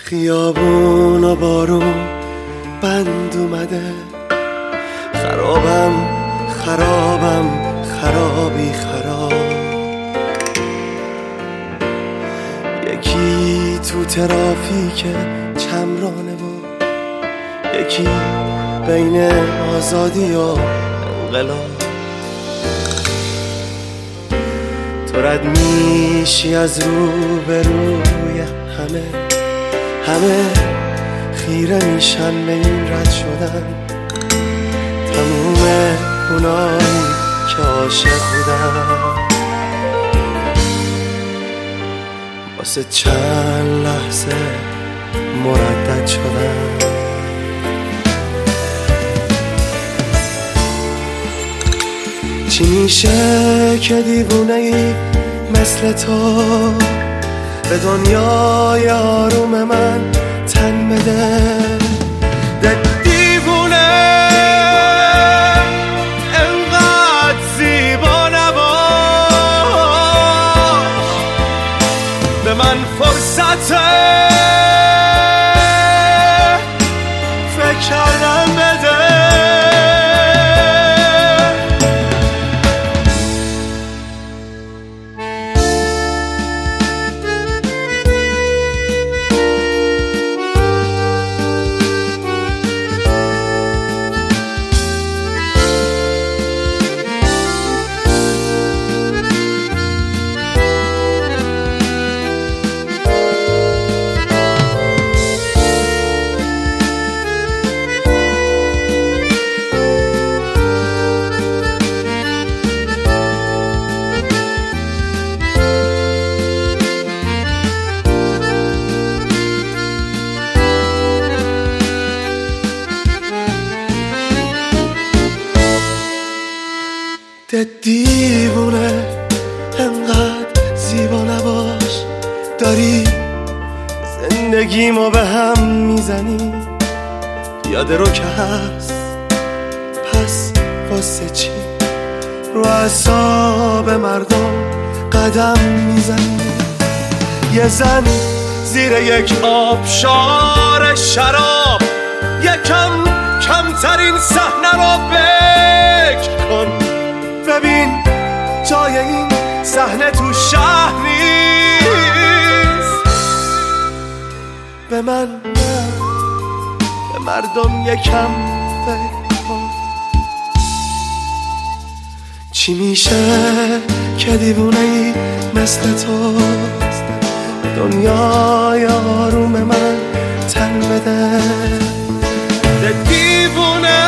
خیابون و بارون بند اومده، خرابم خرابی خراب. یکی تو ترافیک چمرانه و یکی بین آزادی و انقلاب. تو رد میشی از روبروی همه خیره میشن به این رد شدن. تموم اونایی که عاشق بودن واسه چند لحظه مردد شدن. چی میشه که دیوونه ای مثل تو به دنیای آروم من تن بده؟ دیوونه انقدر زیبا نباش، به من فرصت فکر کردن بده. دیوونه انقدر زیبا نباش، داری زندگیمو به هم میزنی. یاد رو که هست پس واسه چی رو اعصاب مردم قدم میزنی؟ یه زن زیر یک آبشار شراب یکم کمترین صحنه رو فکر کن. ببین جای این صحنه تو شهر نیست. به من نه، به مردم یکم فکر کن. چی میشه که دیوونه ای مثل تو دنیای آروم من تن بده؟ دیوونه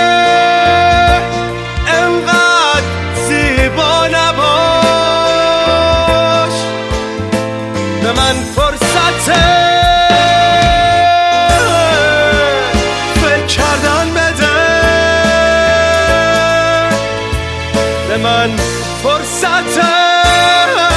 انقدر زیبا نباش، به من فرصت فکر کردن بده. به من فرصت